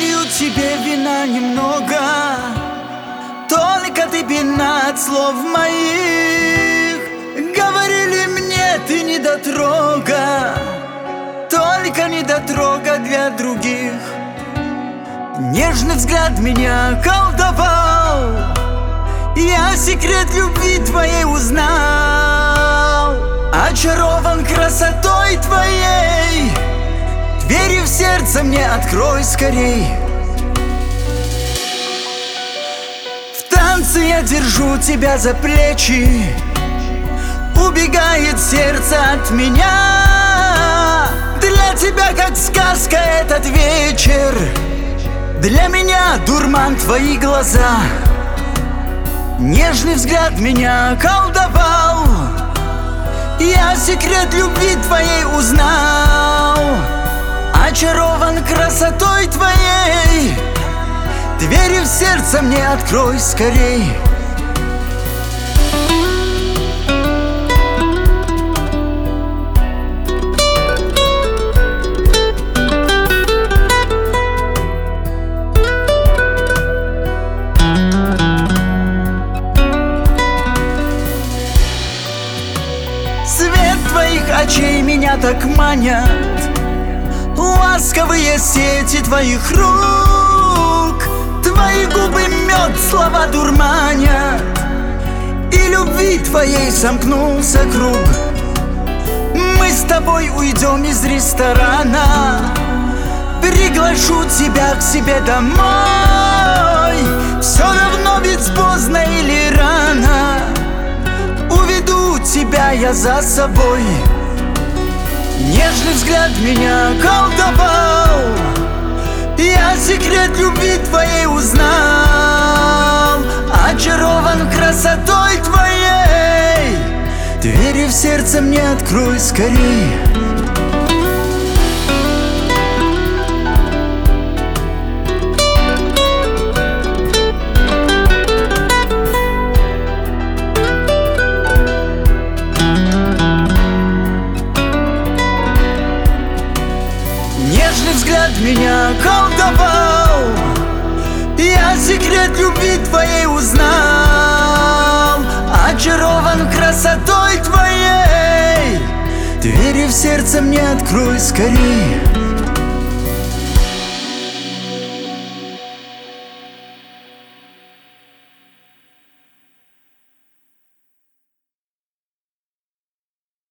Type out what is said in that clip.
налью тебе вина немного, только ты пьяна от слов моих. Говорили мне, ты недотрога, только недотрога для других. Нежный взгляд меня колдовал, я секрет любви твоей узнал. Очарован красотой твоей, двери в сердце мне открой скорей. В танце я держу тебя за плечи, убегает сердце от меня. Для тебя как сказка этот вечер, для меня дурман твои глаза. Нежный взгляд меня колдовал, я секрет любви твоей узнал. Очарован красотой твоей, двери в сердце мне открой скорей. Свет твоих очей меня так манят, ласковые сети твоих рук. Твои губы мед, слова дурманят, и любви твоей сомкнулся круг. Мы с тобой уйдем из ресторана, приглашу тебя к себе домой. Все равно ведь поздно или рано, уведу тебя я за собой. Нежный взгляд меня колдовал, я секрет любви твоей узнал. Очарован красотой твоей, двери в сердце мне открой скорей. Нежный взгляд меня колдовал, я секрет любви твоей узнал. Очарован красотой твоей, двери в сердце мне открой скорей.